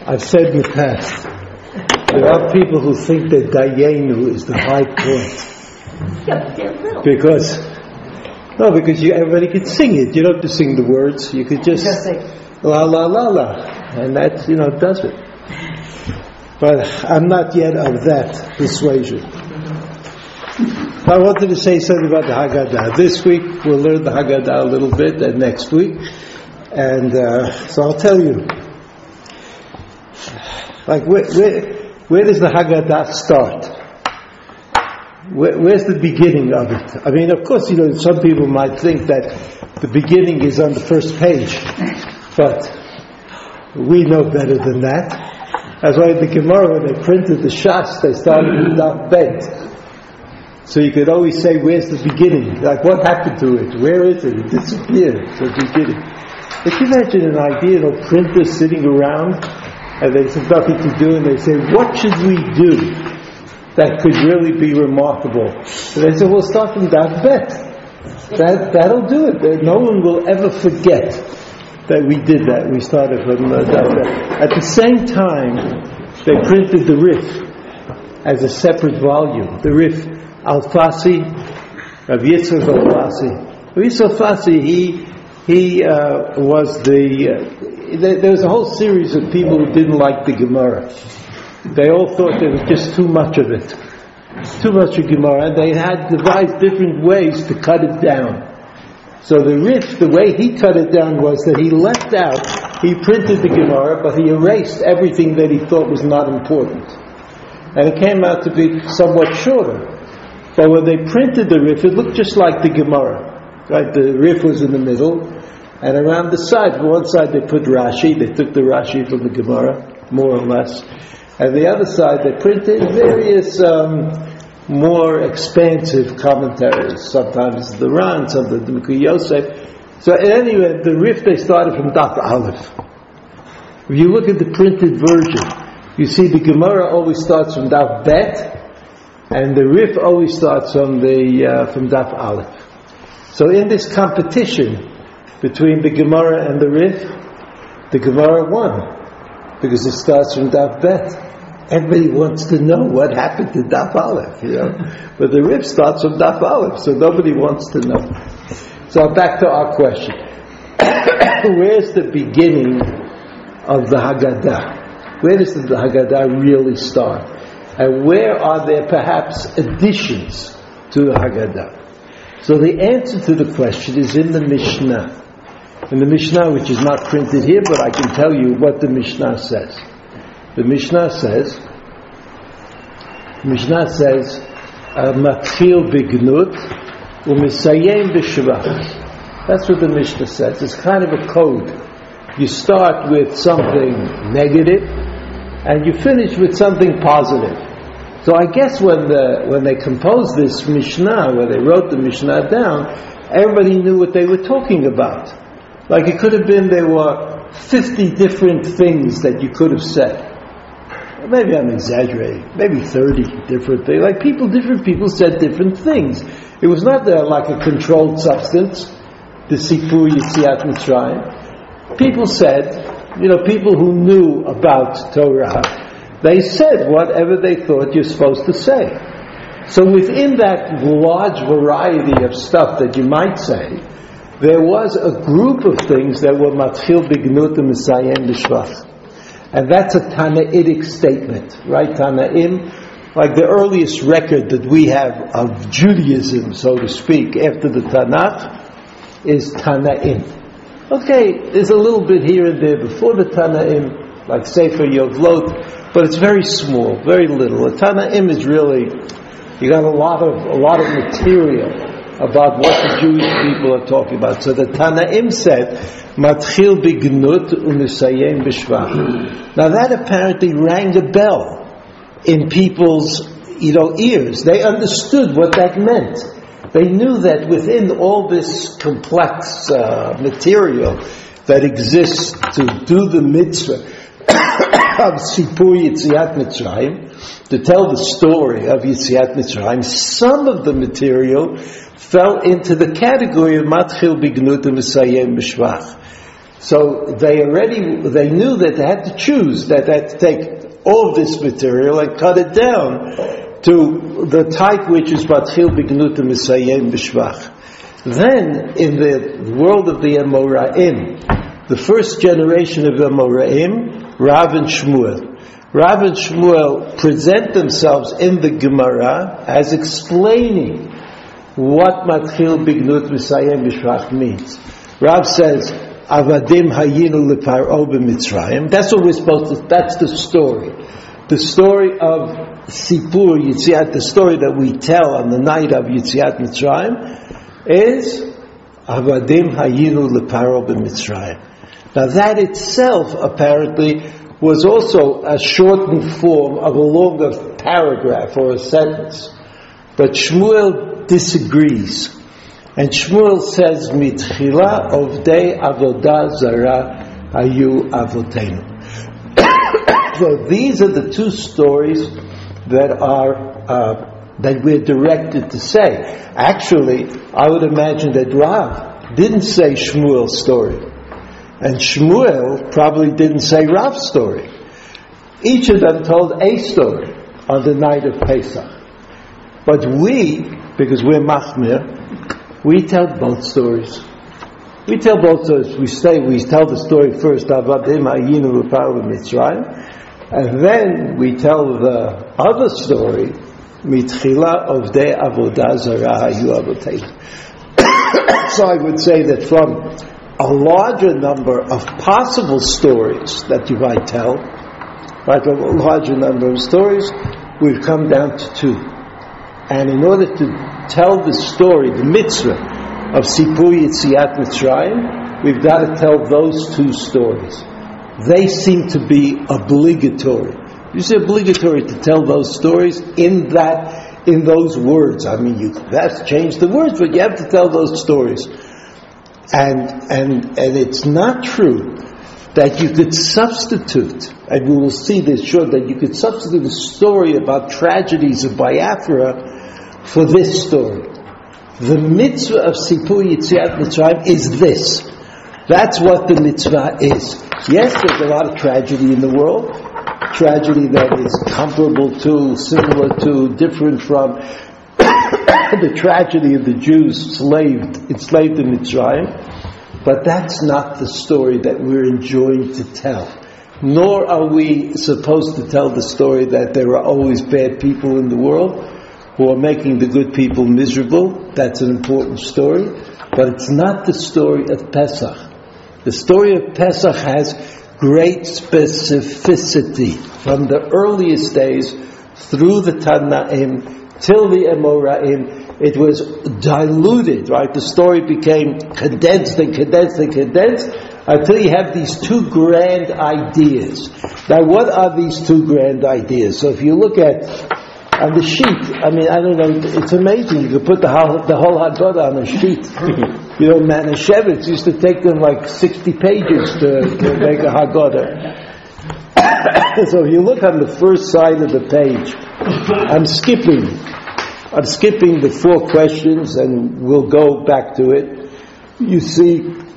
I've said in the past, there are people who think that Dayenu is the high point. Yeah, but they're little. Because everybody could sing it. You don't have to sing the words. You could just la la la la, and that does it. But I'm not yet of that persuasion. I wanted to say something about the Haggadah. This week we'll learn the Haggadah a little bit, and next week, and so I'll tell you. Like where does the Haggadah start? Where's the beginning of it? I mean, of course, some people might think that the beginning is on the first page, but we know better than that. That's why the Gemara, when they printed the Shas, they started with Daf Bet. So you could always say, where's the beginning? Like, what happened to it? Where is it? It disappeared. It's the beginning. If you imagine an idea, printers sitting around, and there's nothing to do, and they say, what should we do that could really be remarkable? And they say, we'll start from Daf Bet. That'll do it. No one will ever forget that we did that. We started from Daf Bet. At the same time, they printed the Rif as a separate volume. The Rif Alfasi, Rav Yitzchak Alfasi. Rav Yitzchak Alfasi, he was there was a whole series of people who didn't like the Gemara. They all thought there was just too much of it. Too much of Gemara. And they had devised different ways to cut it down. So the Rif, the way he cut it down was that he left out, he printed the Gemara, but he erased everything that he thought was not important. And it came out to be somewhat shorter. But when they printed the Rif, it looked just like the Gemara. Right? The Rif was in the middle. And around the side, on one side they put Rashi, they took the Rashi from the Gemara, more or less. And the other side they printed various more expansive commentaries. Sometimes the Ran, sometimes the Mikri Yosef. So anyway, the Rif they started from Daf Aleph. If you look at the printed version, you see the Gemara always starts from Daf Bet, and the Rif always starts from Daf Aleph. So in this competition between the Gemara and the Rif, the Gemara won, because it starts from Daf Bet. Everybody wants to know what happened to Daf Aleph, but the Rif starts from Daf Aleph, so nobody wants to know. So back to our question. Where's the beginning of the Haggadah? Where does the Haggadah really start? And where are there perhaps additions to the Haggadah? So the answer to the question is in the Mishnah. In the Mishnah, which is not printed here, but I can tell you what the Mishnah says. The Mishnah says, Matchil bignut u'misayem b'shvach. That's what the Mishnah says. It's kind of a code. You start with something negative, and you finish with something positive. So I guess when they composed this Mishnah, when they wrote the Mishnah down, everybody knew what they were talking about. Like it could have been there were 50 different things that you could have said. Maybe I'm exaggerating. Maybe 30 different things. Like different people said different things. It was not like a controlled substance, the Sipur Yetziat Mitzrayim. People said, people who knew about Torah, they said whatever they thought you're supposed to say. So within that large variety of stuff that you might say, there was a group of things that were matchil bignut u'misayem b'shvach. And that's a Tanaitic statement, right? Tanaim, like the earliest record that we have of Judaism, so to speak, after the Tanakh, is Tanaim. Okay, there's a little bit here and there before the Tanaim, like Sefer Yovlot, but it's very small, very little. The Tanaim is really, you got a lot of material about what the Jewish people are talking about. So the Tanaim said, Matchil bignut u'misayem b'shvach. Now that apparently rang a bell in people's, ears. They understood what that meant. They knew that within all this complex material that exists to do the mitzvah of Sipur Yetziat Mitzrayim, to tell the story of Yetziat Mitzrayim, some of the material fell into the category of Matchil bignut u'misayem b'shvach. So they knew that they had to choose, that they had to take all of this material and cut it down to the type which is Batchil B'Gnut Misayem B'Shvach. Then, in the world of the Amoraim, the first generation of Amoraim, Rav and Shmuel. Rav and Shmuel present themselves in the Gemara as explaining what Matchil B'Gnut Misayem B'Shvach means. Rav says, Avadim Hayinu L'Paro B'Mitzrayim. That's what we're supposed to, that's the story. The story of Sipur Yitziat, the story that we tell on the night of Yitziat Mitzrayim, is Avadim Hayinu L'Paro B'Mitzrayim. Now that itself apparently was also a shortened form of a longer paragraph or a sentence. But Shmuel disagrees. And Shmuel says, Mitchila Ovdei Avodah Zara Hayu Avotenu. So these are the two stories that that we're directed to say. Actually, I would imagine that Rav didn't say Shmuel's story. And Shmuel probably didn't say Rav's story. Each of them told a story on the night of Pesach. But we, because we're Machmir, we tell both stories. We tell both stories. We tell the story first, Avadim Hayinu L'Paro B'Mitzrayim, and then we tell the other story, Mitchila Ovdei Avodah Zara Hayu Avotenu. So I would say that from a larger number of possible stories that you might tell, like a larger number of stories, we've come down to two. And in order to tell the story, the mitzvah of Sipur Yitziat Mitzrayim, we've got to tell those two stories. They seem to be obligatory. You say obligatory to tell those stories in those words. I mean, you have to change the words, but you have to tell those stories. And it's not true that you could substitute, and we will see this short, that you could substitute a story about tragedies of Biafra for this story. The mitzvah of Sipur Yitziat Mitzrayim is this. That's what the mitzvah is. Yes, there's a lot of tragedy in the world, tragedy that is comparable to, similar to, different from the tragedy of the Jews enslaved in Mitzrayim, but that's not the story that we're enjoying to tell. Nor are we supposed to tell the story that there are always bad people in the world who are making the good people miserable. That's an important story, but it's not the story of Pesach. The story of Pesach has great specificity from the earliest days through the Tanaim till the Amoraim. It was diluted, right? The story became condensed and condensed and condensed until you have these two grand ideas. Now, what are these two grand ideas? So if you look at on the sheet, I mean, I don't know, it's amazing. You could put the whole Haggadah on a sheet. You know, Manischewitz used to take them like 60 pages to make a Haggadah. So if you look on the first side of the page, I'm skipping the 4 questions, and we'll go back to it. You see,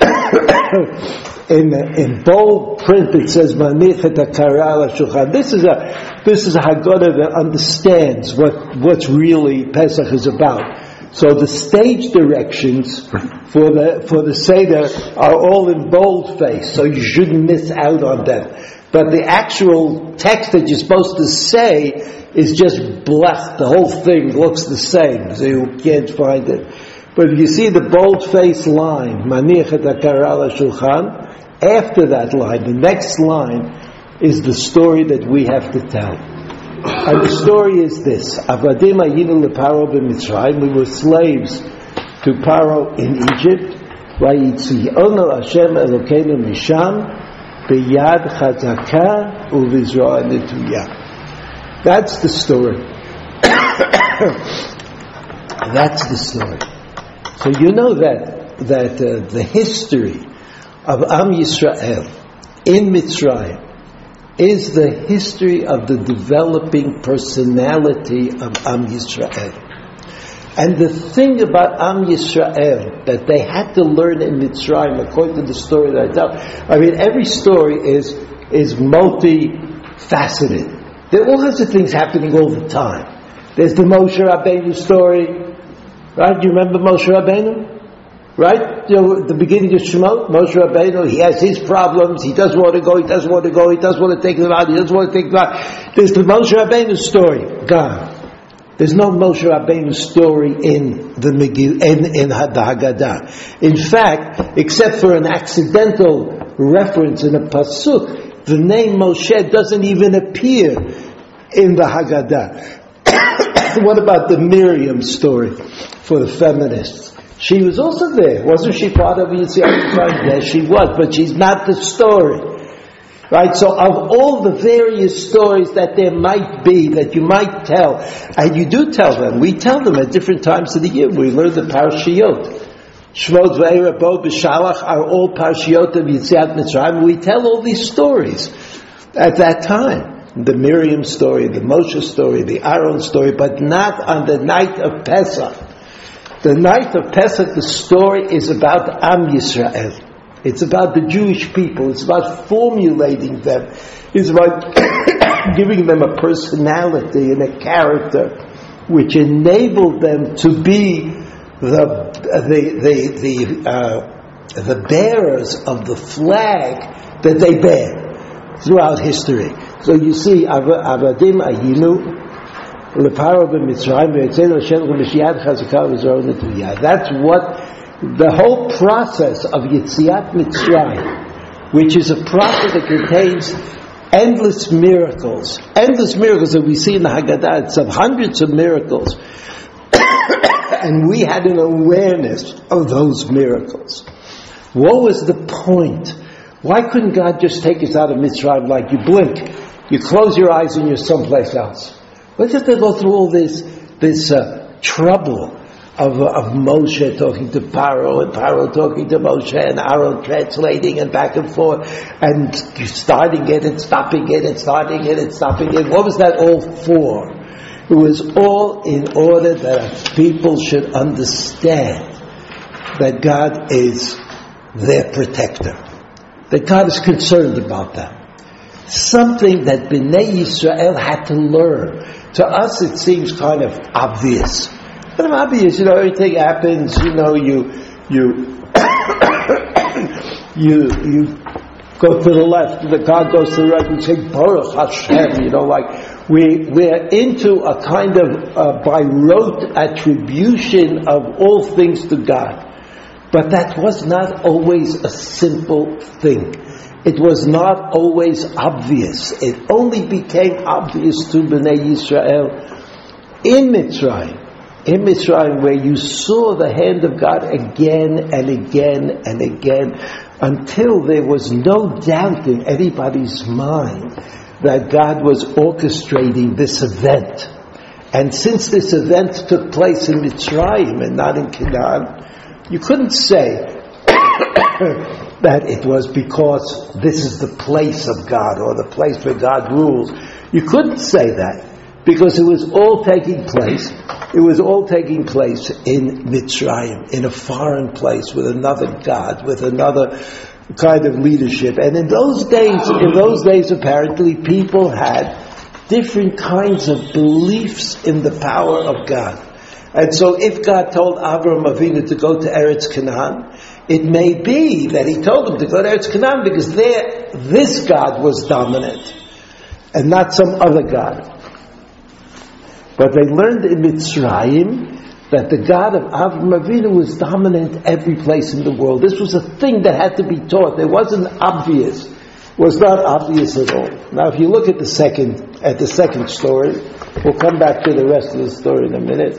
in bold print it says Manich et hakara al shulchan. This is a Haggadah that understands what's really Pesach is about. So the stage directions for the Seder are all in boldface, so you shouldn't miss out on them. But the actual text that you're supposed to say is just blech. The whole thing looks the same, so you can't find it. But if you see the boldface line, Manich et hakara al shulchan, after that line, the next line is the story that we have to tell. And the story is this: Avadim Hayinu L'Paro B'Mitzrayim. We were slaves to Paro in Egypt. Vayitzionu Hashem Elokeinu Misham B'Yad Chazaka U'Vizroa Netuyah. That's the story. That's the story. So you know that the history of Am Yisrael in Mitzrayim is the history of the developing personality of Am Yisrael. And the thing about Am Yisrael that they had to learn in Mitzrayim, according to the story that I tell, I mean, every story is multifaceted. There are all kinds of things happening all the time. There's the Moshe Rabbeinu story, right? Do you remember Moshe Rabbeinu? Right? You know, the beginning of Shemot, Moshe Rabbeinu, he has his problems, he doesn't want to go, he doesn't want to take them out, he doesn't want to take them out. There's the Moshe Rabbeinu story, gone. There's no Moshe Rabbeinu story in the Megillah, in the Haggadah. In fact, except for an accidental reference in a pasuk, the name Moshe doesn't even appear in the Haggadah. What about the Miriam story for the feminists? She was also there. Wasn't she part of Yetziat Mitzrayim? Yes, she was, but she's not the story. Right? So of all the various stories that there might be, that you might tell, and you do tell them, we tell them at different times of the year. We learn the Parashiyot. Shmot Ve'era Bo B'Shalach are all Parashiyot of Yetziat Mitzrayim. We tell all these stories at that time. The Miriam story, the Moshe story, the Aaron story, but not on the night of Pesach. The night of Pesach, the story is about Am Yisrael. It's about the Jewish people. It's about formulating them. It's about giving them a personality and a character which enabled them to be the bearers of the flag that they bear throughout history. So you see, Avadim Ayinu. That's what the whole process of Yetziat Mitzrayim, which is a process that contains endless miracles that we see in the Haggadah. It's of hundreds of miracles. And we had an awareness of those miracles. What was the point? Why couldn't God just take us out of Mitzrayim like you blink, you close your eyes and you're someplace else? Why did they go through all this trouble of Moshe talking to Paro and Paro talking to Moshe and Aaron translating and back and forth and starting it and stopping it and starting it and stopping it? What was that all for? It was all in order that people should understand that God is their protector, that God is concerned about them. Something that Bnei Yisrael had to learn. To us it seems kind of obvious. Kind of obvious, everything happens, you go to the left, the car goes to the right, we say, Baruch Hashem, we're into a kind of by rote attribution of all things to God. But that was not always a simple thing. It was not always obvious. It only became obvious to Bnei Yisrael in Mitzrayim, where you saw the hand of God again and again and again, until there was no doubt in anybody's mind that God was orchestrating this event. And since this event took place in Mitzrayim and not in Canaan, you couldn't say that it was because this is the place of God or the place where God rules. You couldn't say that, because it was all taking place. It was all taking place in Mitzrayim, in a foreign place with another God, with another kind of leadership. And in those days apparently people had different kinds of beliefs in the power of God. And so if God told Avraham Avinu to go to Eretz Canaan, it may be that he told him to go to Eretz Canaan because there, this God was dominant and not some other God. But they learned in Mitzrayim that the God of Avraham Avinu was dominant every place in the world. This was a thing that had to be taught. It wasn't obvious. It was not obvious at all. Now if you look at the second story, we'll come back to the rest of the story in a minute.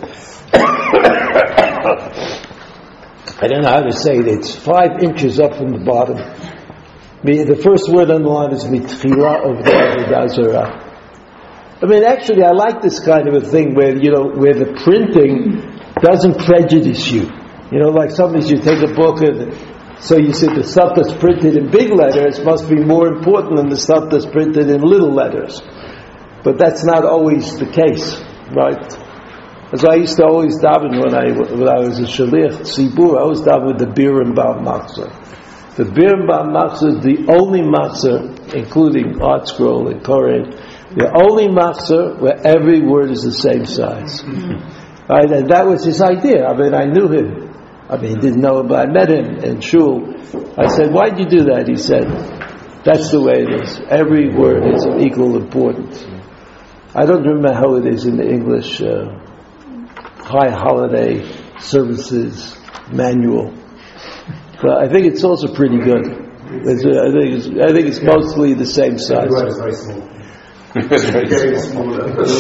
I don't know how to say it. It's 5 inches up from the bottom. The first word on the line is mitchila of the Avodah Zarah. Actually, I like this kind of a thing where the printing doesn't prejudice you. Like sometimes you take a book and so you see the stuff that's printed in big letters must be more important than the stuff that's printed in little letters. But that's not always the case, right? As I used to always daven when I was a shaliach tzibur, I always daven with the Birim Ba'al Machzor. The Birim Ba'al Machzor is the only Machzor, including Art Scroll and Koren, the only Machzor where every word is the same size. Right? And that was his idea. I mean, I knew him. I mean, didn't know him, but I met him in Shul. I said, why'd you do that? He said, that's the way it is. Every word is of equal importance. I don't remember how it is in the English High Holiday Services Manual, but I think it's also pretty good. I think it's mostly the same size. It's very small. It's very small.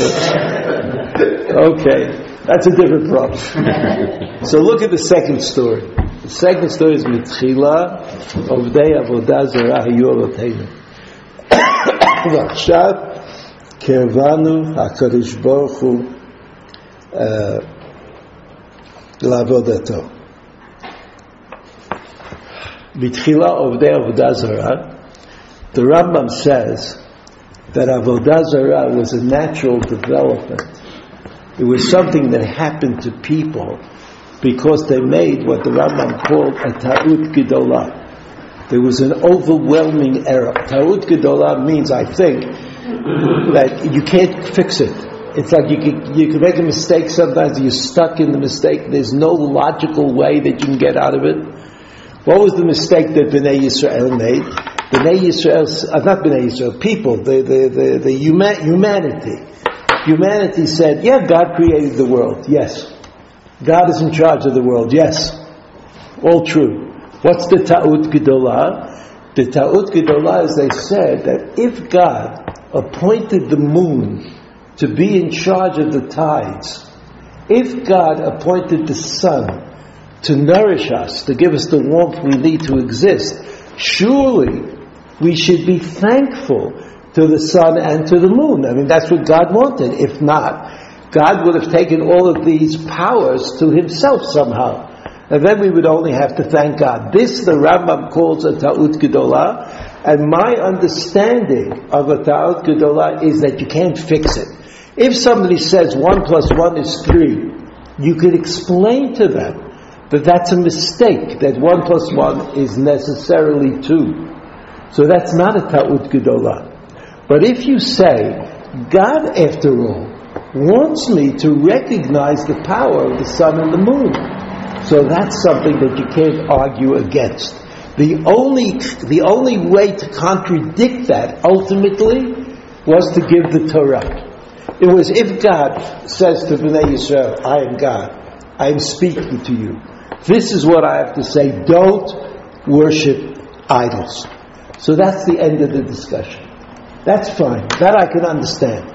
Okay, that's a different problem. So look at the second story. The second story is Mitchila Ovdei Avodah Zarah Hayu Eloteinu. V'achshav Kervanu HaKadosh Baruch Hu La'avodato. Mitchila Ovdei Avodah Zarah. The Rambam says that Avodah Zarah was a natural development. It was something that happened to people because they made what the Rambam called a ta'ut gedolah. There was an overwhelming error. Ta'ut gedolah means, I think, that you can't fix it. It's like you can make a mistake sometimes, you're stuck in the mistake, there's no logical way that you can get out of it. What was the mistake that Bnei Yisrael made? Bnei Yisrael, not Bnei Yisrael, people, the humanity. Humanity said, yeah, God created the world, yes. God is in charge of the world, yes. All true. What's the Ta'ut Gedolah? The Ta'ut Gedolah is they said that if God appointed the moon to be in charge of the tides, if God appointed the sun to nourish us, to give us the warmth we need to exist, surely we should be thankful to the sun and to the moon. I mean, that's what God wanted. If not, God would have taken all of these powers to himself somehow. And then we would only have to thank God. This the Rambam calls a Ta'ut Gedolah, and my understanding of a Ta'ut Gedolah is that you can't fix it. If somebody says 1 + 1 is 3, you could explain to them that that's a mistake, that 1 + 1 is necessarily 2. So that's not a Ta'ut Gedolah. But if you say, God, after all, wants me to recognize the power of the sun and the moon, so that's something that you can't argue against. The only way to contradict that, ultimately, was to give the Torah. It was if God says to Bnei Yisrael, I am God, I am speaking to you. This is what I have to say, don't worship idols. So that's the end of the discussion. That's fine. That I can understand.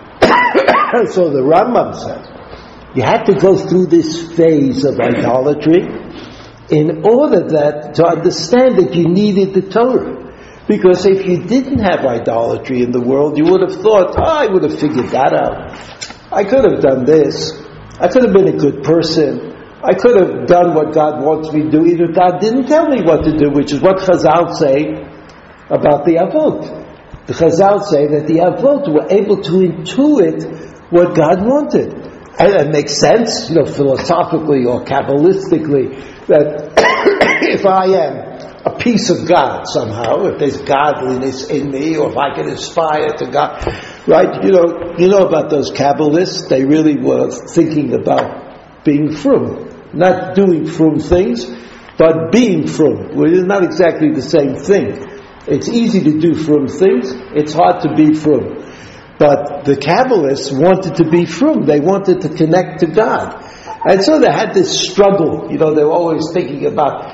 So the Rambam says, you had to go through this phase of idolatry in order to understand that you needed the Torah. Because if you didn't have idolatry in the world, you would have thought, I would have figured that out. I could have done this. I could have been a good person. I could have done what God wants me to do, even if God didn't tell me what to do, which is what Chazal say about the Avot. The Chazal say that the Avot were able to intuit what God wanted. And it makes sense, philosophically or Kabbalistically, that if I am a piece of God somehow, if there's godliness in me, or if I can aspire to God, right? You know about those Kabbalists, they really were thinking about being frum. Not doing frum things, but being frum, which is not exactly the same thing. It's easy to do frum things, it's hard to be frum. But the Kabbalists wanted to be frum, they wanted to connect to God. And so they had this struggle, they were always thinking about,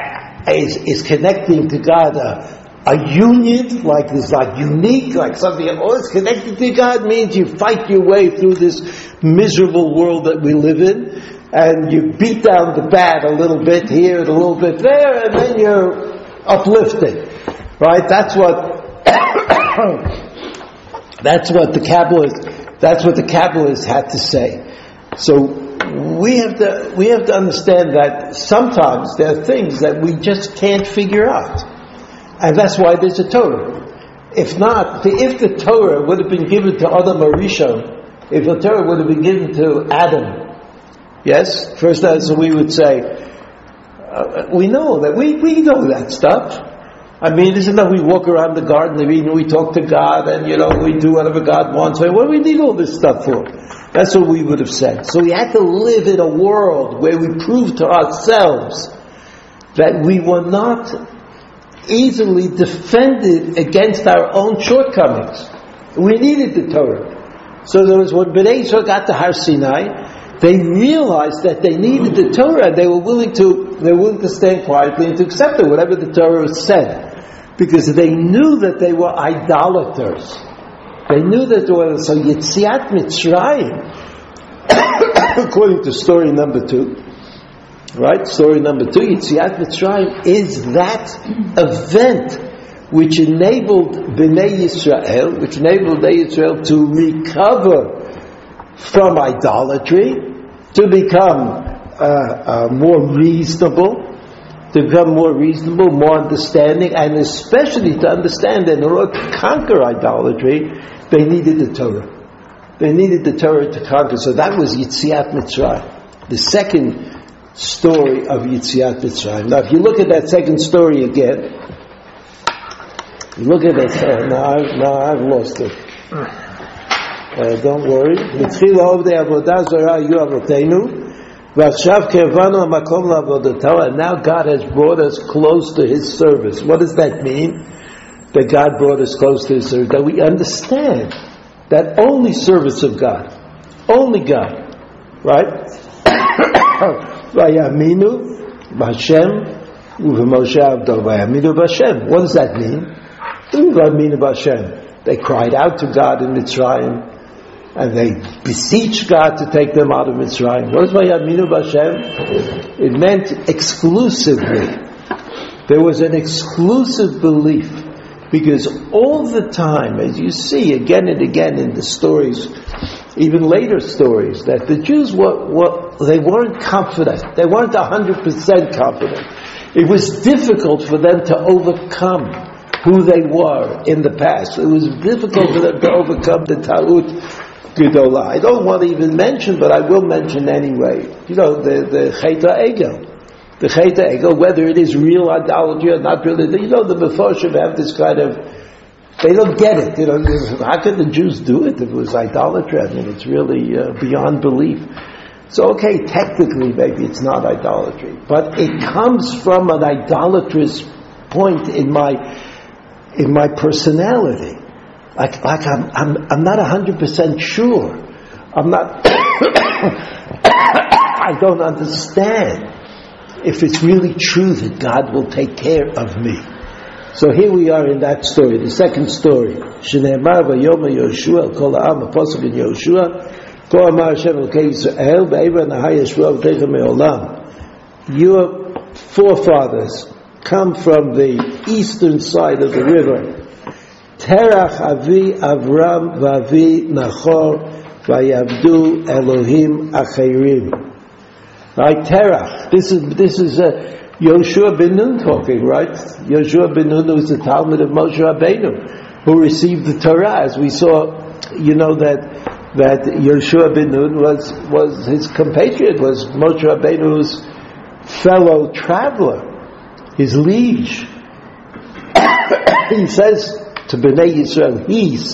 is connecting to God a union, like unique, like something, it's connected to God means you fight your way through this miserable world that we live in, and you beat down the bad a little bit here and a little bit there, and then you're uplifted. Right? That's what the Kabbalists had to say. So we have to understand that sometimes there are things that we just can't figure out. And that's why there's a Torah. If not, if the Torah would have been given to Adam Arishon if the Torah would have been given to Adam, yes, first answer we would say, we know that, we know that stuff. I mean, isn't that we walk around the garden, we talk to God, and we do whatever God wants. What do we need all this stuff for? That's what we would have said. So we had to live in a world where we proved to ourselves that we were not easily defended against our own shortcomings. We needed the Torah. So there was, when Bnei Yisrael got to Har Sinai, they realized that they needed the Torah, and they were willing to stand quietly and to accept it, whatever the Torah said, because they knew that they were idolaters. They knew that they were. So Yetziat Mitzrayim, according to story number 2, right? Story number 2, Yetziat Mitzrayim is that event which enabled Bnei Yisrael, to recover from idolatry, to become more reasonable, more understanding, and especially to understand that in order to conquer idolatry, they needed the Torah. They needed the Torah to conquer. So that was Yetziat Mitzrayim, the second story of Yetziat Mitzrayim. Now, if you look at that second story again, you look at that. Now I've lost it. Don't worry. And now God has brought us close to His service. What does that mean? That God brought us close to His service. That we understand that only service of God. Only God. Right? Vayaminu b'Hashem u'v'Moshe avdo. Vayaminu b'Hashem. What does that mean? Vayaminu b'Hashem. They cried out to God in Mitzrayim, and they beseeched God to take them out of Mitzrayim. What does Vayaminu b'Hashem? It meant exclusively. There was an exclusive belief, because all the time, as you see again and again in the stories, even later stories, that the Jews they weren't confident. They weren't 100% confident. It was difficult for them to overcome who they were in the past. It was difficult for them to overcome the Ta'ut Gedolah. I don't want to even mention, but I will mention anyway. The Chet HaEgel. The Chet HaEgel, whether it is real idolatry or not really. The Mefarshim have this kind of, they don't get it. How could the Jews do it if it was idolatry? I mean, it's really beyond belief. So, okay, technically maybe it's not idolatry, but it comes from an idolatrous point in my personality. Like I'm not 100% sure. I'm not. I don't understand if it's really true that God will take care of me. So here we are in that story, the second story. Shneimar vayom Yoshua kol ha'am, a pasuk in Yoshua. Kol amar Hashem Elokei Yisrael ve'eva nahai Yeshua v'teichem me'olam. Your forefathers come from the eastern side of the river. Terach avi Avram v'avi Nachor vayavdu Elohim acherim. Right, Terach. This is Yoshua ben Nun talking, right? Yoshua ben Nun was the Talmud of Moshe Rabbeinu, who received the Torah. As we saw, that Yoshua ben Nun was his compatriot, was Moshe Rabbeinu's fellow traveler, his liege. He says to Bnei Yisrael,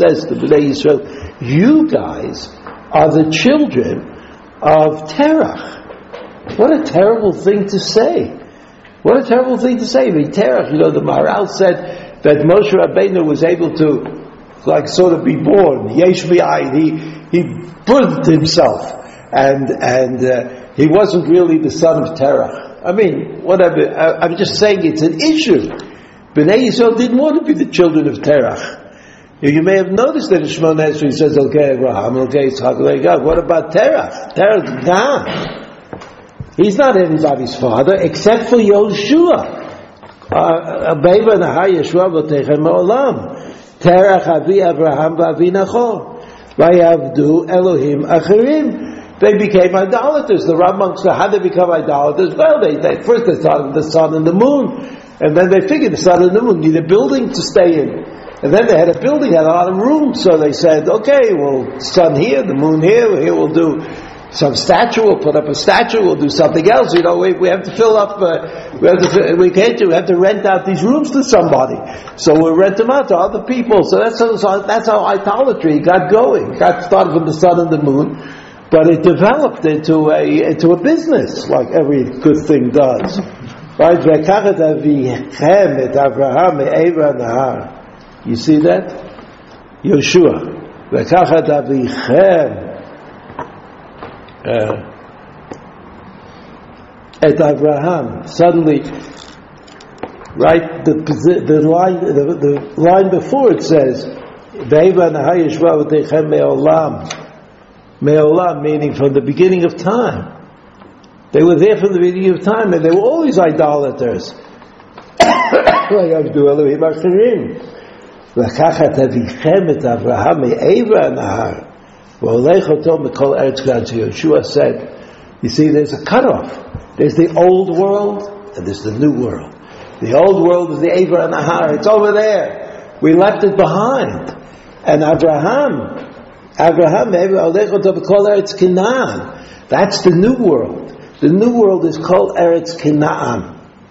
you guys are the children of Terach. What a terrible thing to say. What a terrible thing to say. I mean, Terach, the Maharal said that Moshe Rabbeinu was able to, sort of be born. Yesh B'Ayin. He birthed himself. And he wasn't really the son of Terach. I mean, whatever. I'm just saying it's an issue. Bnei Yisrael didn't want to be the children of Terach. You may have noticed that in Shemona Esrei he says, okay, Abraham, okay, Yitzchak, okay, God. What about Terach? Terach is gone. He's not anybody's father except for Yoshua. Beiva nahai Yeshua v'teichem me'olam. Terach avi Abraham v'avi Nachor. Vayavdu Elohim acherim. They became idolaters. The Rambam said, how did they become idolaters? Well, they first they thought of the sun and the moon, and then they figured the sun and the moon need a building to stay in. And then they had a building, had a lot of rooms, so they said, okay, well, sun here, the moon here we'll do some statue, we'll put up a statue, we'll do something else, we have to fill up, we have to rent out these rooms to somebody. So we'll rent them out to other people. So that's how idolatry got going. It got started from the sun and the moon, but it developed into a business, like every good thing does. Right? You see that? Yoshua. V'kachat avichem et Avraham. Suddenly, right? The line before it says, "Ve'eva nahar yeshva v'teichem me'olam." Me'olam, meaning from the beginning of time. They were there from the beginning of time, and they were always idolaters. Like Abdu Elohim Achirim. V'kachat avichem et Avraham me'eva nahar. Yeshua said, you see, there's a cutoff. There's the old world and there's the new world. The old world is the Eivah Nahar. It's over there. We left it behind. And Abraham, that's the new world. The new world is called Eretz Canaan.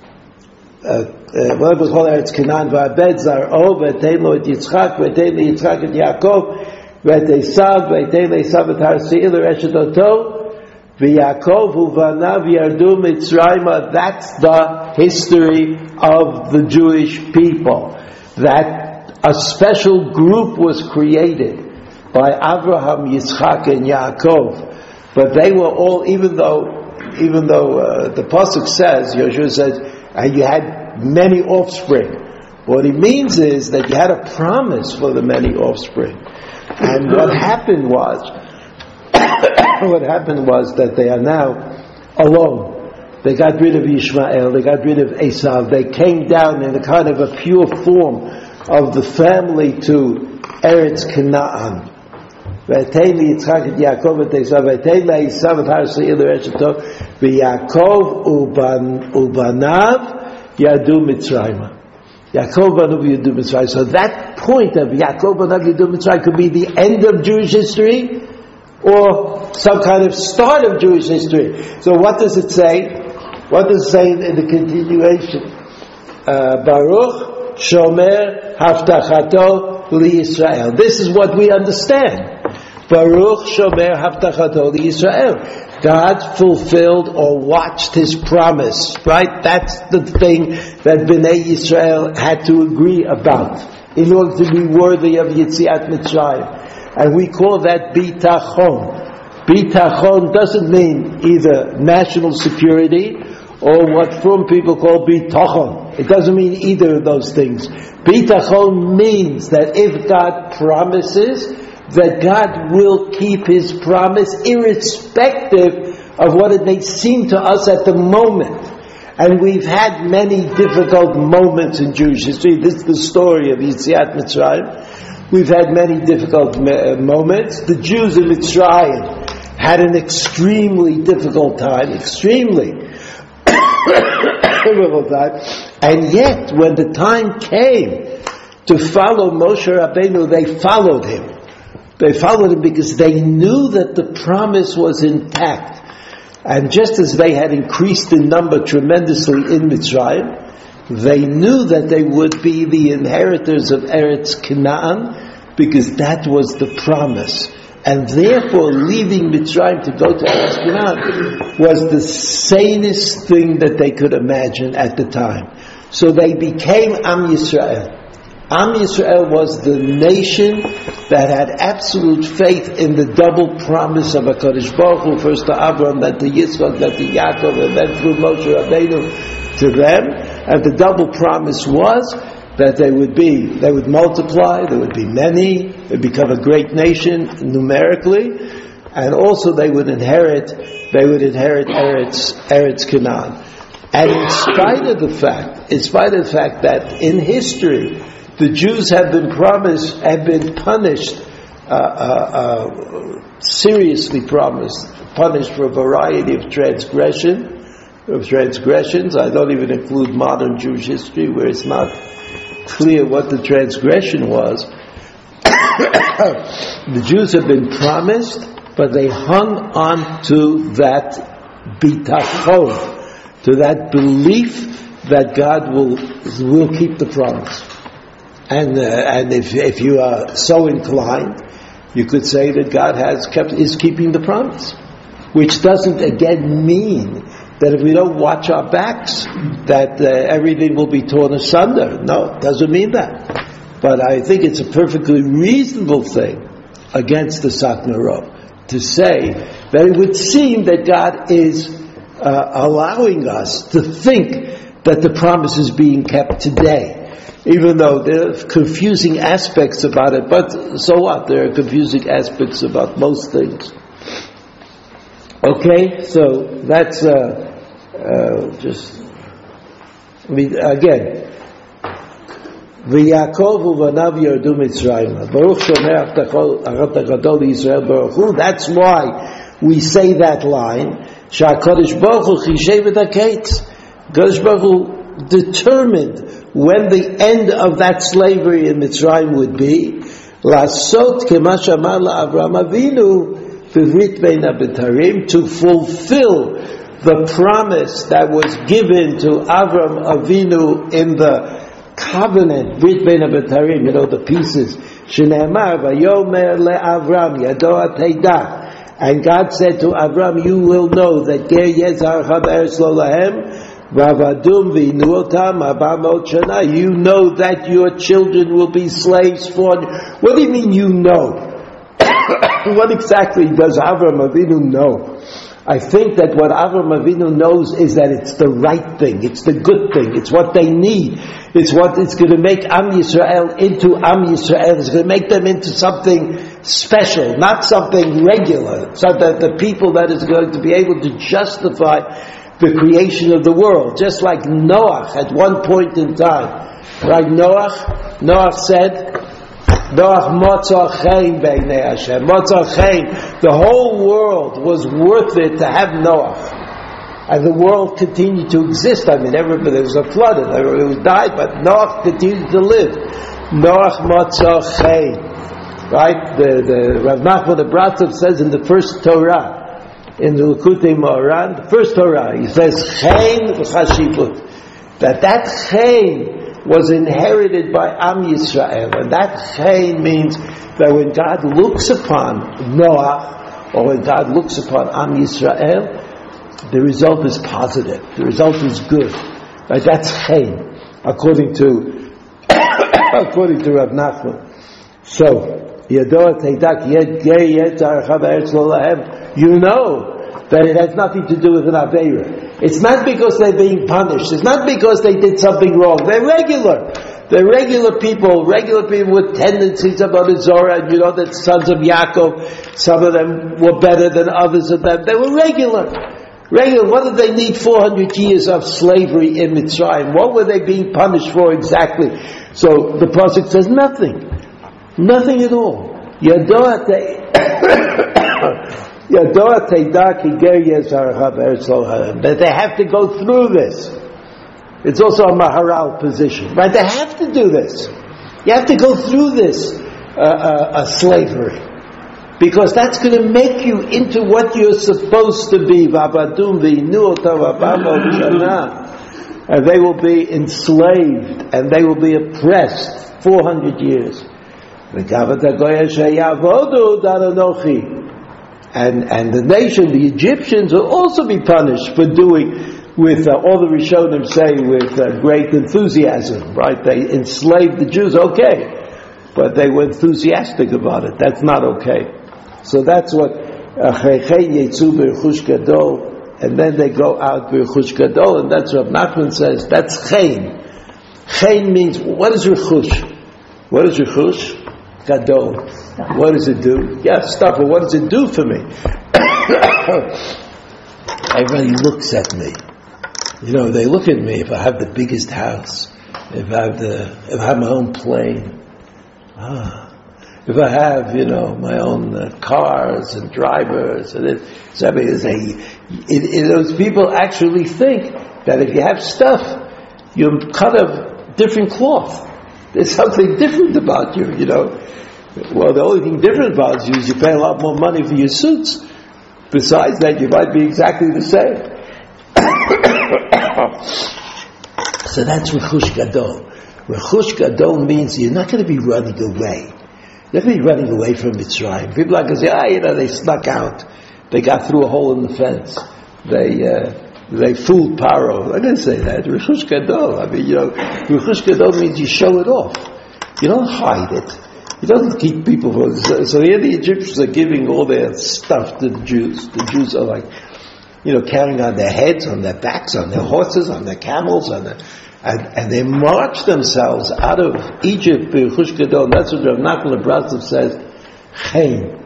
What was called Eretz Canaan? Va'abed zar'o v'etein lo et Yitzchak v'etein lo Yitzchak et Yaakov v'eteisav v'etein leisav et har se'ir l'reshet oto v'Yaakov u'vanav yardu Mitzrayma. That's the history of the Jewish people. That a special group was created by Abraham, Yitzchak, and Yaakov. But they were all, even though the pasuk says, Yoshua says, you had many offspring. What it means is that you had a promise for the many offspring. And what happened was that they are now alone. They got rid of Ishmael, they got rid of Esav, they came down in a kind of a pure form of the family to Eretz Canaan. V'etein Yitzchak et Yaakov et Esav, v'etein Esav et har se'ir l'reshet oto, v'Yaakov ubanav yadu Mitzrayma. Yaakov banav yadu Mitzrayma. So that point of Yaakov banav yadu Mitzrayma could be the end of Jewish history, or some kind of start of Jewish history. So what does it say? What does it say in the continuation? Baruch shomer haftachato liYisrael. This is what we understand. Baruch shomer haftachato liYisrael. God fulfilled or watched His promise. Right? That's the thing that Bnei Yisrael had to agree about in order to be worthy of Yetziat Mitzrayim. And we call that bitachon. Bitachon doesn't mean either national security or what from people call bitachon. It doesn't mean either of those things. Bitachon means that if God promises, that God will keep His promise irrespective of what it may seem to us at the moment. And we've had many difficult moments in Jewish history. This is the story of Yetziat Mitzrayim. We've had many difficult moments. The Jews in Mitzrayim had an extremely difficult time, extremely difficult time. And yet, when the time came to follow Moshe Rabbeinu, they followed him. They followed him because they knew that the promise was intact. And just as they had increased in number tremendously in Mitzrayim, they knew that they would be the inheritors of Eretz Canaan because that was the promise. And therefore, leaving Mitzrayim to go to Eretz Canaan was the sanest thing that they could imagine at the time. So they became Am Yisrael. Am Yisrael was the nation that had absolute faith in the double promise of HaKadosh Baruch Hu, first to Abraham, then to Yitzchak, then to Yaakov, and then through Moshe Rabbeinu to them. And the double promise was that they would multiply, there would be many, they would become a great nation numerically, and also they would inherit Eretz Canaan. And in spite of the fact that in history the Jews have been punished, seriously punished for a variety of transgressions. I don't even include modern Jewish history, where it's not clear what the transgression was. The Jews have been promised, but they hung on to that bitachon, to that belief that God will keep the promise. And if you are so inclined, you could say that God is keeping the promise, which doesn't again mean that if we don't watch our backs, that everything will be torn asunder. No, it doesn't mean that. But I think it's a perfectly reasonable thing against the Satmar Rov to say that it would seem that God is allowing us to think that the promise is being kept today, even though there are confusing aspects about it. But so what? There are confusing aspects about most things. Okay, so that's again. V'Yaakov u'vanav yardu Mitzrayim. Baruch shomer achat gadol Yisrael Baruch Hu. That's why we say that line. Sha'Kadosh Baruch Hu chishev et haketz. Kadosh Baruch Hu determined when the end of that slavery in Mitzrayim would be. Lasot kema shamar la'Avram Avinu b'vrit bein habetarim, to fulfill the promise that was given to Avram Avinu in the covenant, Brit Bein HaBetarim, the pieces. Shneimar vayomer leAvram yado ateidah, and God said to Avram, you will know that Ger Yezarcha be'eretz lo lahem v'avadum v'inu otam 400 shana. You know that your children will be slaves for. What do you mean you know? What exactly does Avram Avinu know? I think that what Avram Avinu knows is that it's the right thing, it's the good thing, it's what they need, it's going to make Am Yisrael into Am Yisrael, it's going to make them into something special, not something regular, so that the people that is going to be able to justify the creation of the world, just like Noach at one point in time. Right, Noach said, Noach motzah chen b'nei Hashem. Motzah chen. The whole world was worth it to have Noach. And the world continued to exist. I mean, there was a flood and everybody died, but Noach continued to live. Noach motzah chen. Right? The Rav Nachman of Bratov says in the first Torah, in the Likutei Moharan, the first Torah, he says, chen v'chashivut. That chen was inherited by Am Yisrael, and that chen means that when God looks upon Noah, or when God looks upon Am Yisrael, the result is positive. The result is good. Right? That's chen, according to Rav Nachman. So, Yado Teidak Ger Yetzarcha be'eretz lo lahem. You know that it has nothing to do with an Aveira. It's not because they're being punished. It's not because they did something wrong. They're regular. They're regular people with tendencies about Zorah, and you know that sons of Yaakov, some of them were better than others of them. They were regular. What did they need 400 years of slavery in Mitzrayim? What were they being punished for exactly? So the Pasuk says nothing. Nothing at all. But they have to go through this. It's also a Maharal position, right? They have to do this. You have to go through this slavery, because that's going to make you into what you're supposed to be. And they will be enslaved and they will be oppressed 400 years. And the nation, the Egyptians, will also be punished for doing, with all the Rishonim say, with great enthusiasm, right? They enslaved the Jews, okay, but they were enthusiastic about it. That's not okay. So that's what Yetzu B'Rechush Gadol, and then they go out B'Rechush Gadol, and that's what Nachman says. That's Chen. Chen means, what is Rechush? What is Rechush? Gadol. What does it do? Yeah, stuff, but what does it do for me? Everybody looks at me. They look at me if I have the biggest house, if I have my own plane, if I have, my own cars and drivers, and those people actually think that if you have stuff, you're cut of different cloth. There's something different about you, you know. Well, the only thing different about you is you pay a lot more money for your suits. Besides that, you might be exactly the same. So that's Rechush Gadol. Rechush Gadol means you're not going to be running away. You're not going to be running away from Mitzrayim. People are going to say, they snuck out. They got through a hole in the fence. They fooled Paro. I didn't say that. Rechush Gadol. I mean, Rechush Gadol means you show it off. You don't hide it. You don't keep people from... So here the Egyptians are giving all their stuff to the Jews. The Jews are like, carrying on their heads, on their backs, on their horses, on their camels, and they march themselves out of Egypt. Rechush Gadol. That's what Rav Nachman Bratzev says. Chen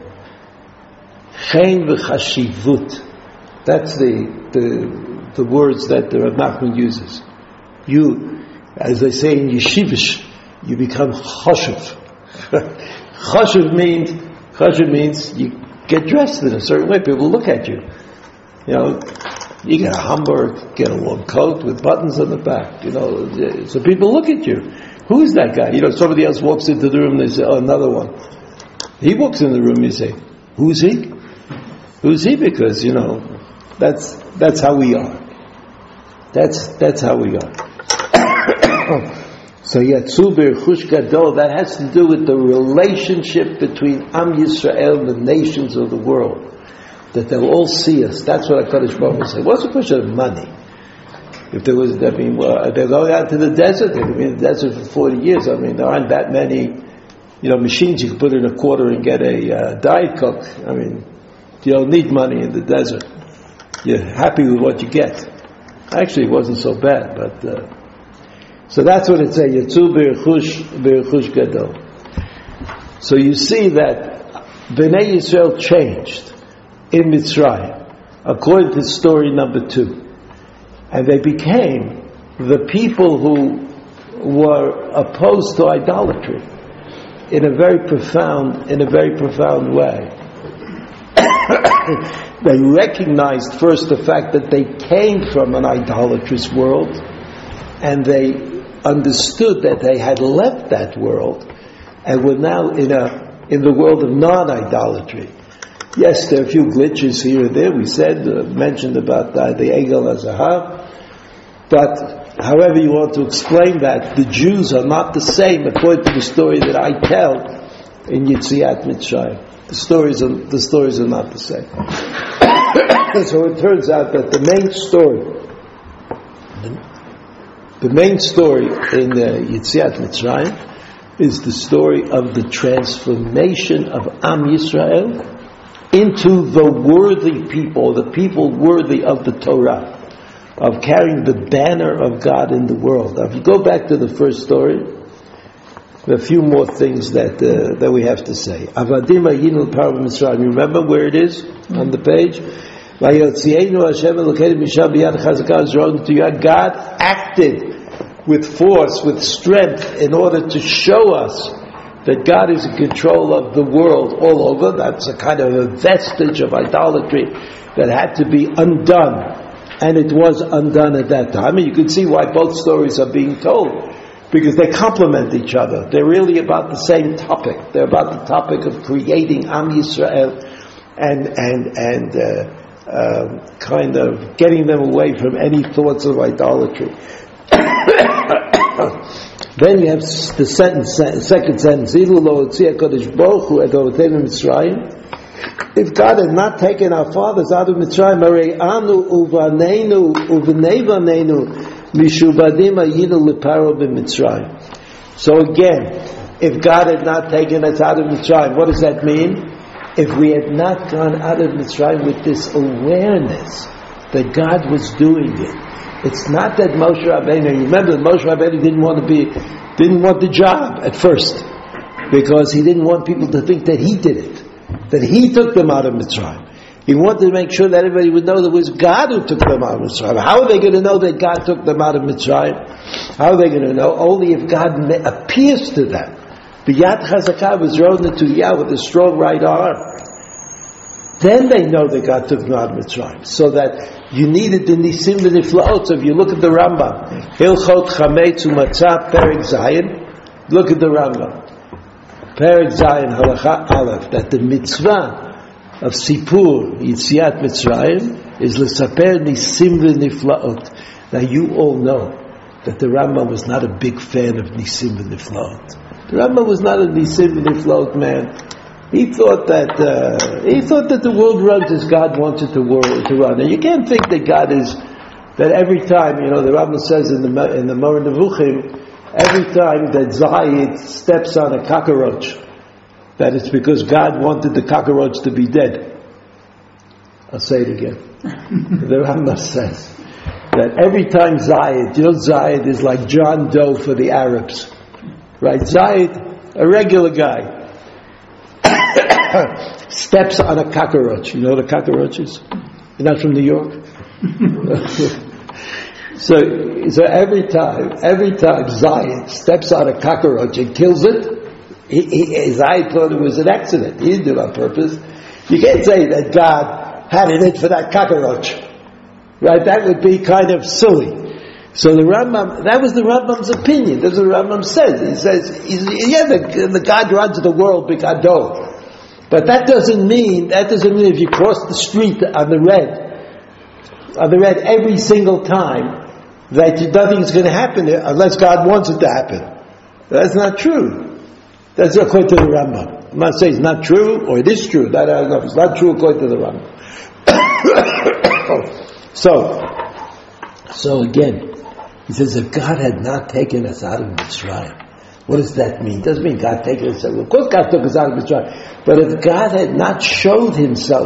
v'chashivut. That's the words that the Rav Nachman uses. You, as they say in Yeshivish, you become choshev. Choshev means you get dressed in a certain way. People look at you. You get a Hamburg, get a long coat with buttons on the back. So people look at you. Who is that guy? Somebody else walks into the room. They say, "Oh, another one." He walks in the room. You say, "Who's he?" Who's he? Because that's how we are. That's how we are. So Yatzu B'Rechush Gadol, that has to do with the relationship between Am Yisrael and the nations of the world. That they'll all see us. That's what HaKadosh Baruch Hu said. What's the question of money? If there was, they're going out to the desert. They've been in the desert for 40 years. There aren't that many, machines you can put in a quarter and get a Diet Coke. You don't need money in the desert. You're happy with what you get. Actually, it wasn't so bad, but so that's what it says. Yatzu B'Rechush Gadol. So you see that Bnei Yisrael changed in Mitzrayim, according to story number 2, and they became the people who were opposed to idolatry in a very profound way. They recognized first the fact that they came from an idolatrous world, and they understood that they had left that world and were now in the world of non-idolatry. Yes, there are a few glitches here and there. We mentioned about the Egel HaZahav, but however you want to explain that, the Jews are not the same according to the story that I tell in Yetziat Mitzrayim. The stories are not the same. So it turns out that the main story in Yetziat Mitzrayim is the story of the transformation of Am Yisrael into the worthy people, the people worthy of the Torah, of carrying the banner of God in the world. Now, if you go back to the first story, there are a few more things that we have to say. Avadim Ayinu L'Paro B'Mitzrayim. You remember where it is on the page? God acted with force, with strength, in order to show us that God is in control of the world all over. That's a kind of a vestige of idolatry that had to be undone, and it was undone at that time. And you can see why both stories are being told, because they complement each other. They're really about the same topic. They're about the topic of creating Am Yisrael and kind of getting them away from any thoughts of idolatry. Then you have the second sentence. If God had not taken our fathers out of Mitzrayim, so again, if God had not taken us out of Mitzrayim, what does that mean? If we had not gone out of Mitzrayim with this awareness that God was doing it, it's not that Moshe Rabbeinu. Remember, Moshe Rabbeinu didn't want the job at first, because he didn't want people to think that he did it, that he took them out of Mitzrayim. He wanted to make sure that everybody would know that it was God who took them out of Mitzrayim. How are they going to know that God took them out of Mitzrayim? How are they going to know? Only if God appears to them. The Yad Chazakah was Ron Netuyah with a strong right arm. Then they know that God took them out of Mitzrayim. So that you needed the Nisim v'Niflaot. So if you look at the Rambam, Hilchot Chametz U'Matzah Perek Zayin, Look at the Rambam. Perek Zayin Halacha Aleph, that the mitzvah of Sipur Yitziat Mitzrayim is l'saper nisim v'niflaot. Now you all know that the Rambam was not a big fan of nisim v'niflaot. The Rambam was not a nisim v'niflaot man. He thought that the world runs as God wanted the world to run. And you can't think that God is, that every time, the Rambam says in the Moreh Nevuchim, every time that Zayid steps on a cockroach, that it's because God wanted the cockroach to be dead. I'll say it again. The Rambam says that every time Zayid, Zayid is like John Doe for the Arabs. Right? Zayid, a regular guy, steps on a cockroach. You know what a cockroach is? You're not from New York? So every time Zayid steps on a cockroach and kills it, Zayid thought it was an accident. He didn't do it on purpose. You can't say that God had it in for that cockroach. Right? That would be kind of silly. So the Rambam, that was the Rambam's opinion. That's what the Rambam says. He says, the God runs the world b'kado. But that doesn't mean if you cross the street on the red every single time, that nothing's going to happen unless God wants it to happen. That's not true. That's according to the Rambam. I'm not saying it's not true, or it is true. That I don't know if it's not true according to the Rambam. So again, he says, if God had not taken us out of Mitzrayim, what does that mean? It doesn't mean God taken us out. Of course God took us out of Mitzrayim. But if God had not shown himself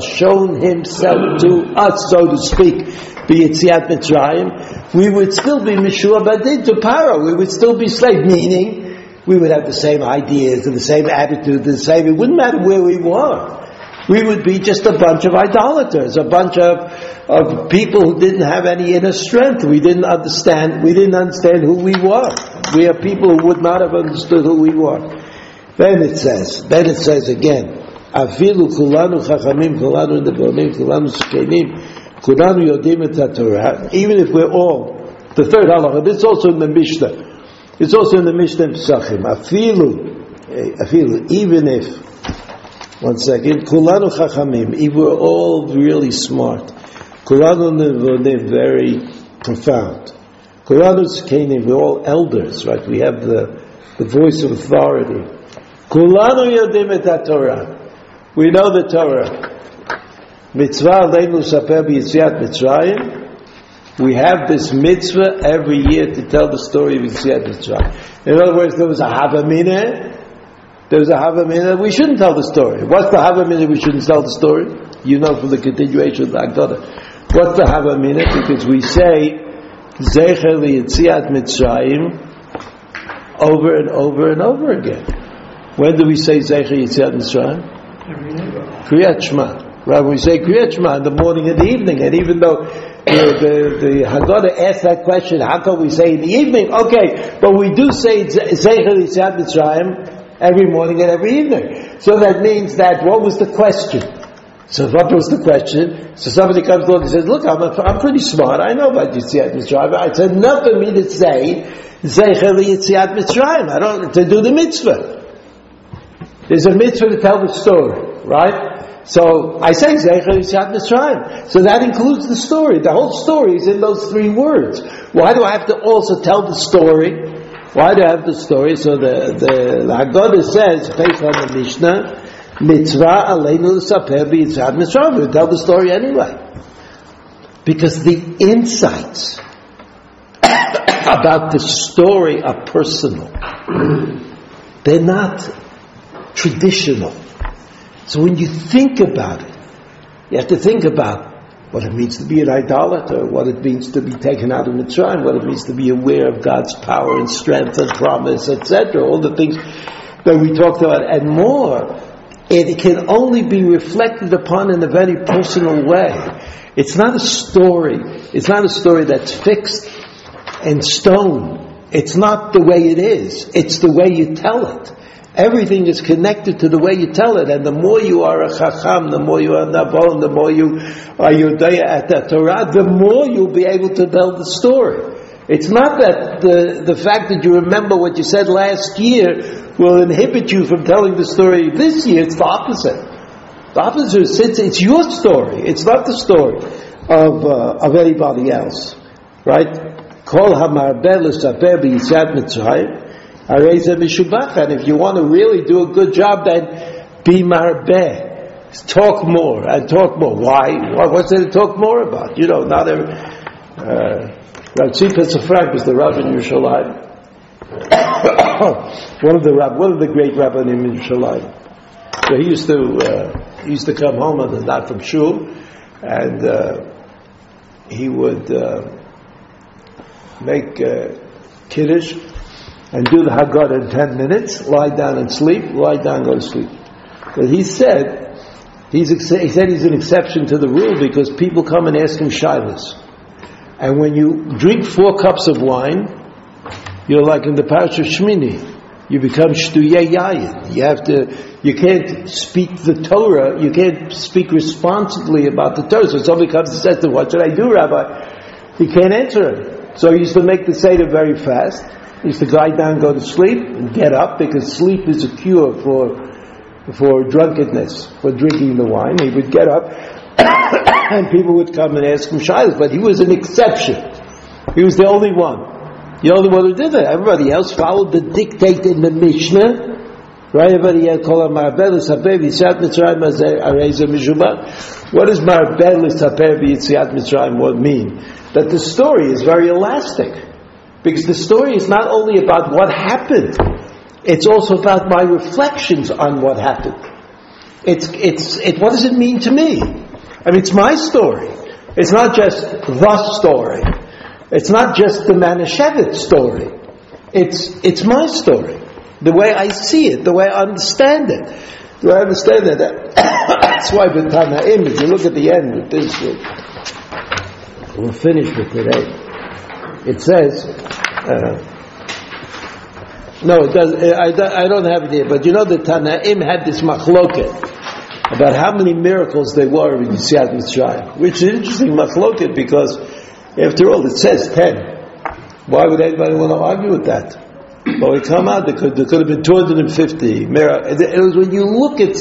to us, so to speak, b'Yetziat Mitzrayim, we would still be Meshua Badin to Paro. We would still be slave, meaning we would have the same ideas and the same attitude, it wouldn't matter where we were. We would be just a bunch of idolaters, a bunch of people who didn't have any inner strength. We didn't understand who we were. We are people who would not have understood who we were. Then it says again, Afilu kulanu chachamim, kulanu nevonim, kulanu shkenim, kulanu yodim et haTorah. Even if we're all, the third halacha, this is also in the Mishnah. It's also in the Mishnah in Pesachim. Afilu, even if, one second, kulanu chachamim, if we're all really smart, kulanu nevonim, very profound, kulanu shkenim, we're all elders, right? We have the voice of authority. Kulanu yodim et haTorah. We know the Torah. Mitzvah aleinu l'saper b'Yetziat Mitzrayim. We have this mitzvah every year to tell the story of Yetziat Mitzrayim. In other words, there was a Havamina. We shouldn't tell the story. What's the Havamina? We shouldn't tell the story. You know from the continuation of the Haggadah. What's the Havamina? Because we say Zecher Yetziat Mitzrayim over and over and over again. When do we say Zecher Yetziat Mitzrayim? Kriyat Shema. Right, we say Kriyat Shema in the morning and the evening, and even though the Haggadah asked that question, how come we say in the evening? Okay, but we do say Zecher Yetziat Mitzrayim every morning and every evening. So that means that, what was the question? So what was the question? So somebody comes along and says, look, I'm pretty smart, I know about Yetziat Mitzrayim. It's enough for me to say Zecher Yetziat Mitzrayim. I don't to do the mitzvah. There's a mitzvah to tell the story, right? So I say Zecher Yetziat Mitzrayim. So that includes the story. The whole story is in those three words. Why do I have to also tell the story? Why do I have the story? So the Haggadah says, based on the Mishnah, Mitzvah aleinu l'saper b'Yetziat Mitzrayim. We tell the story anyway. Because the insights about the story are personal. They're not traditional. So when you think about it, you have to think about what it means to be an idolater, what it means to be taken out of Mitzrayim, what it means to be aware of God's power and strength and promise, etc. All the things that we talked about and more. It can only be reflected upon in a very personal way. It's not a story. It's not a story that's fixed in stone. It's not the way it is. It's the way you tell it. Everything is connected to the way you tell it, and the more you are a chacham, the more you are nabon, the more you are yodaya at the Torah, the more you'll be able to tell the story. It's not that the fact that you remember what you said last year will inhibit you from telling the story this year. It's the opposite. The opposite is it's your story. It's not the story of anybody else, right? Kol hamarbeh l'saper b'yitzat Mitzrayim harei zeh mishubach. And if you want to really do a good job, then be marbeh. Talk more and talk more. Why? What's there to talk more about? You know, not every. Rav Tzvi Pesach was the Rav in Yerushalayim. one of the great rabbis in Yerushalayim. So he used to come home on the night from shul, and he would make kiddush and do the Haggadah in 10 minutes. Lie down and sleep. Lie down, go to sleep. But he said he's an exception to the rule because people come and ask him shilas. And when you drink 4 cups of wine, you're like in the Parashat of Shmini. You become shtuyei yayin. You can't speak the Torah, you can't speak responsibly about the Torah. So somebody comes and says to him, what should I do, Rabbi? He can't answer it. So he used to make the Seder very fast. He used to lie down, go to sleep, and get up, because sleep is a cure for drunkenness, for drinking the wine. He would get up, and people would come and ask him shilas, but he was an exception. He was the only one. The only one who did that. Everybody else followed the dictate in the Mishnah. Right? Everybody else called marbeh l'saper b'yitzat Mitzrayim harei zeh mishubach. What does marbeh l'saper b'yitzat Mitzrayim mean? That the story is very elastic. Because the story is not only about what happened, it's also about my reflections on what happened. What does it mean to me? I mean, it's my story. It's not just the story. It's not just the Manischewitz story. It's my story. The way I see it, the way I understand it. The way I understand it. That's why with Tanaim, if you look at the end with this, we'll finish with today. It says, no, it does. I don't have it here, but you know the Tanaim had this machloket about how many miracles there were in Yetziat Mitzrayim, which is an interesting machloket because, after all, it says 10. Why would anybody want to argue with that? But we come out, there could have been 250 miracles. It was when you look at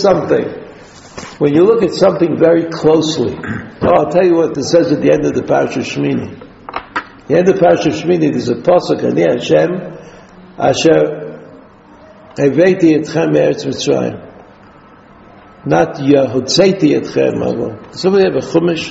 something very closely. I'll tell you what it says at the end of the Parashat Shmini. At the end of the Parashat Shmini, there's a pasuk, Ani Hashem, Asher Heveiti Etchem Me'eretz Mitzrayim. Not Yahutzeiti Etchem. Somebody have a chumash?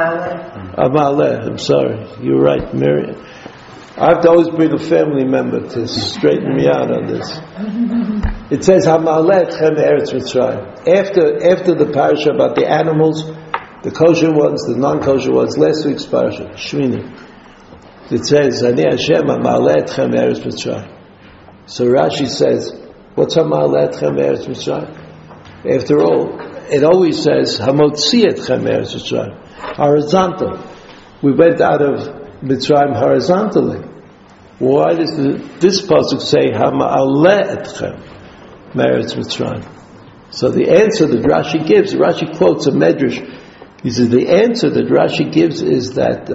Amaleh. I'm sorry. You're right, Miriam. I have to always bring a family member to straighten me out on this. It says, Hamaleh Etchem Me'eretz Mitzrayim. After the parasha about the animals, the kosher ones, the non-kosher ones, last week's parasha, Shmini. It says, Ani Hashem, Hamaleh Etchem Me'eretz Mitzrayim. So Rashi says, what's Hamaleh Etchem Me'eretz Mitzrayim? After all, it always says, Hamotzi Etchem Me'eretz Mitzrayim. Horizontal. We went out of Mitzrayim horizontally. Why does this pasuk say, Hama'aleh Etchem Me'eretz Mitzrayim? So the answer that Rashi gives, Rashi quotes a medrash. He says the answer that Rashi gives is that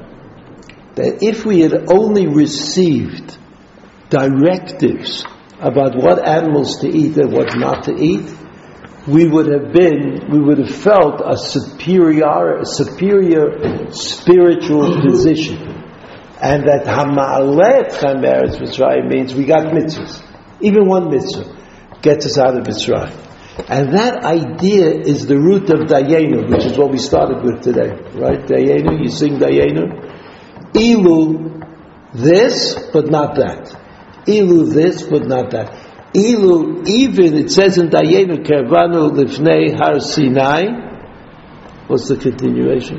if we had only received directives about what animals to eat and what not to eat, we would have felt a superior spiritual position. And that Hama'aleh Etchem Me'eretz Mitzrayim means we got mitzvahs. Even one mitzvah gets us out of Mitzrayim. And that idea is the root of Dayenu, which is what we started with today. Right? Dayenu, you sing Dayenu. Ilu this, but not that. Ilu this, but not that. Ilu, even, it says in Dayenu, Kervanu Lifnei Har Sinai. What's the continuation?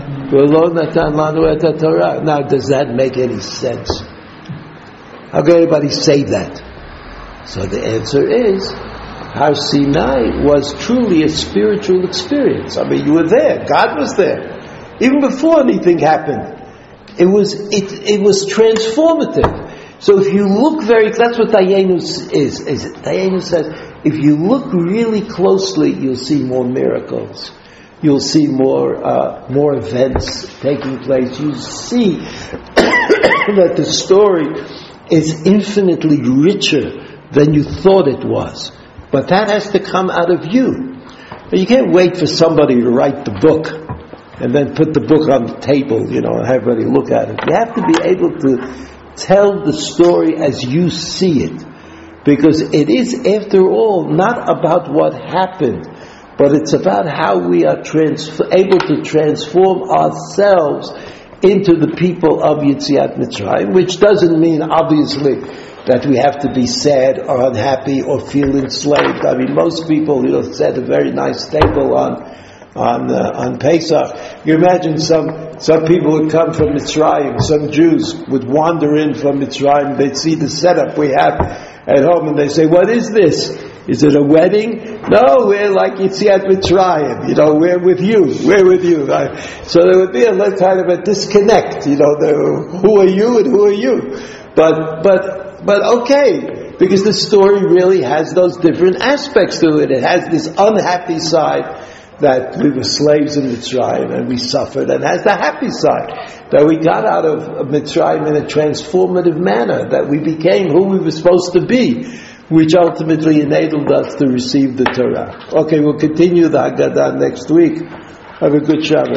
Now, does that make any sense? How can anybody say that? So the answer is, Har Sinai was truly a spiritual experience. I mean, you were there. God was there. Even before anything happened. It was transformative. So if you look that's what Dayenu is. Dayenu says, if you look really closely, you'll see more miracles. You'll see more events taking place. You see that the story is infinitely richer than you thought it was. But that has to come out of you. You can't wait for somebody to write the book and then put the book on the table, and have everybody look at it. You have to be able to tell the story as you see it. Because it is, after all, not about what happened, but it's about how we are able to transform ourselves into the people of Yetziat Mitzrayim, which doesn't mean, obviously, that we have to be sad or unhappy or feel enslaved. I mean, most people, set a very nice table on Pesach. You imagine some people would come from Mitzrayim, some Jews would wander in from Mitzrayim, they'd see the setup we have at home, and they say, "What is this? Is it a wedding?" "No, we're like Yetziat Mitzrayim. We're with you. We're with you." So there would be a kind of a disconnect. Who are you and who are you? But okay, because the story really has those different aspects to it. It has this unhappy side that we were slaves in Mitzrayim and we suffered, and has the happy side that we got out of Mitzrayim in a transformative manner, that we became who we were supposed to be, which ultimately enabled us to receive the Torah. Okay, we'll continue the Haggadah next week. Have a good Shabbat.